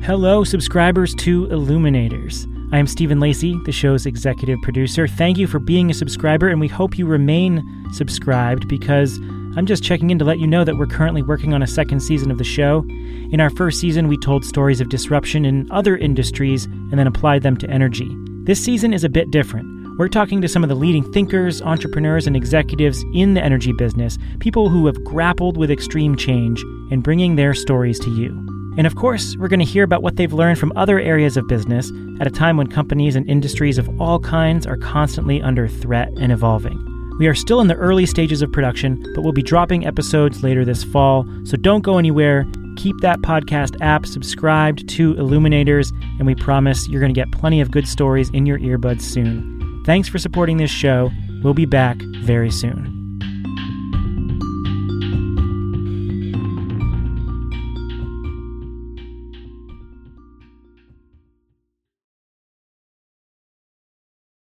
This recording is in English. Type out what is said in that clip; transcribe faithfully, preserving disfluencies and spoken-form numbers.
Hello, subscribers to Illuminators. I am Stephen Lacey, the show's executive producer. Thank you for being a subscriber, and we hope you remain subscribed because I'm just checking in to let you know that we're currently working on a second season of the show. In our first season, we told stories of disruption in other industries and then applied them to energy. This season is a bit different. We're talking to some of the leading thinkers, entrepreneurs, and executives in the energy business, people who have grappled with extreme change and bringing their stories to you. And of course, we're going to hear about what they've learned from other areas of business at a time when companies and industries of all kinds are constantly under threat and evolving. We are still in the early stages of production, but we'll be dropping episodes later this fall, so don't go anywhere. Keep that podcast app subscribed to Illuminators, and we promise you're going to get plenty of good stories in your earbuds soon. Thanks for supporting this show. We'll be back very soon.